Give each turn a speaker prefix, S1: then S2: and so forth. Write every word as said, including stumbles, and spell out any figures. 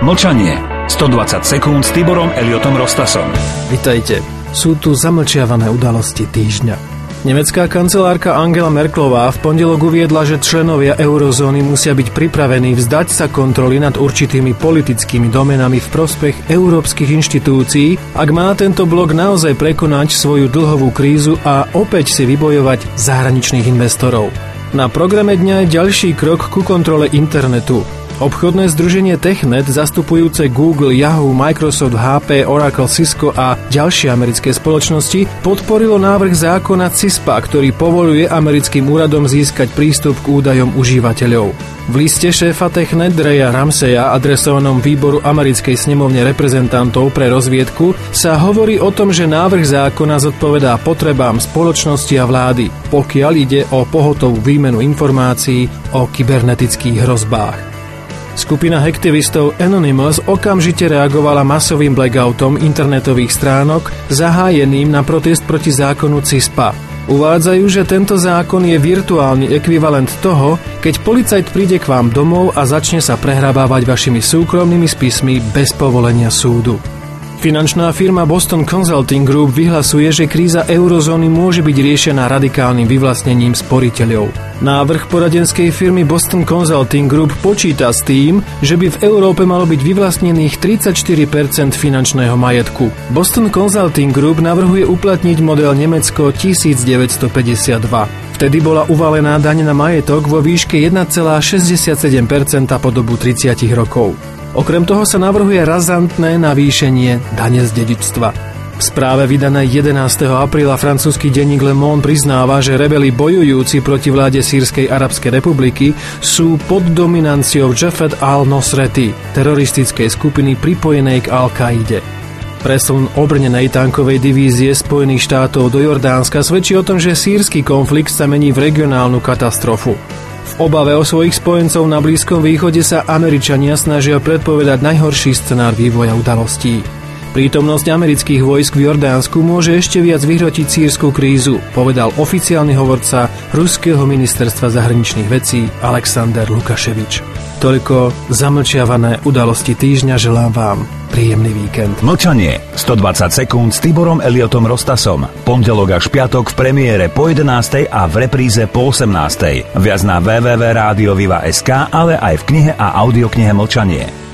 S1: Mlčanie. stodvadsať sekúnd s Tiborom Eliotom Rostasom.
S2: Vitajte. Sú tu zamlčiavané udalosti týždňa. Nemecká kancelárka Angela Merkelová v pondelok uviedla, že členovia eurozóny musia byť pripravení vzdať sa kontroly nad určitými politickými domenami v prospech európskych inštitúcií, ak má tento blok naozaj prekonať svoju dlhovú krízu a opäť si vybojovať zahraničných investorov. Na programe dňa je ďalší krok ku kontrole internetu. Obchodné združenie TechNet, zastupujúce Google, Yahoo, Microsoft, há pé, Oracle, Cisco a ďalšie americké spoločnosti, podporilo návrh zákona CISPA, ktorý povoľuje americkým úradom získať prístup k údajom užívateľov. V liste šéfa TechNet Raya Ramseya, adresovanom výboru americkej snemovne reprezentantov pre rozviedku, sa hovorí o tom, že návrh zákona zodpovedá potrebám spoločnosti a vlády, pokiaľ ide o pohotovú výmenu informácií o kybernetických hrozbách. Skupina hacktivistov Anonymous okamžite reagovala masovým blackoutom internetových stránok zahájeným na protest proti zákonu CISPA. Uvádzajú, že tento zákon je virtuálny ekvivalent toho, keď policajt príde k vám domov a začne sa prehrabávať vašimi súkromnými spismi bez povolenia súdu. Finančná firma Boston Consulting Group vyhlasuje, že kríza eurozóny môže byť riešená radikálnym vyvlastnením sporiteľov. Návrh poradenskej firmy Boston Consulting Group počíta s tým, že by v Európe malo byť vyvlastnených tridsaťštyri percent finančného majetku. Boston Consulting Group navrhuje uplatniť model Nemecko devätnásťstopäťdesiatdva. Vtedy bola uvalená daň na majetok vo výške jeden celá šesťdesiatsedem percent po dobu tridsať rokov. Okrem toho sa navrhuje razantné navýšenie dane z dedičstva. V správe vydanej jedenásteho apríla francúzsky denník Le Monde priznáva, že rebeli bojujúci proti vláde Sýrskej arabskej republiky sú pod dominanciou Jafet al-Nosrety, teroristickej skupiny pripojenej k Al-Kaide. Presun obrnenej tankovej divízie Spojených štátov do Jordánska svedčí o tom, že sýrsky konflikt sa mení v regionálnu katastrofu. V obave o svojich spojencov na Blízkom východe sa Američania snažia predpovedať najhorší scenár vývoja udalostí. Prítomnosť amerických vojsk v Jordánsku môže ešte viac vyhrotiť sýrsku krízu, povedal oficiálny hovorca ruského ministerstva zahraničných vecí Alexander Lukaševič. Toľko zamlčiavané udalosti týždňa, želám vám príjemný víkend.
S1: Mlčanie. stodvadsať sekúnd s Tiborom Eliotom Rostasom. Pondelok až piatok v premiére po jedenástej a v repríze po osemnástej. Viac na w w w bodka rádio viva bodka es ká, ale aj v knihe a audioknihe Mlčanie.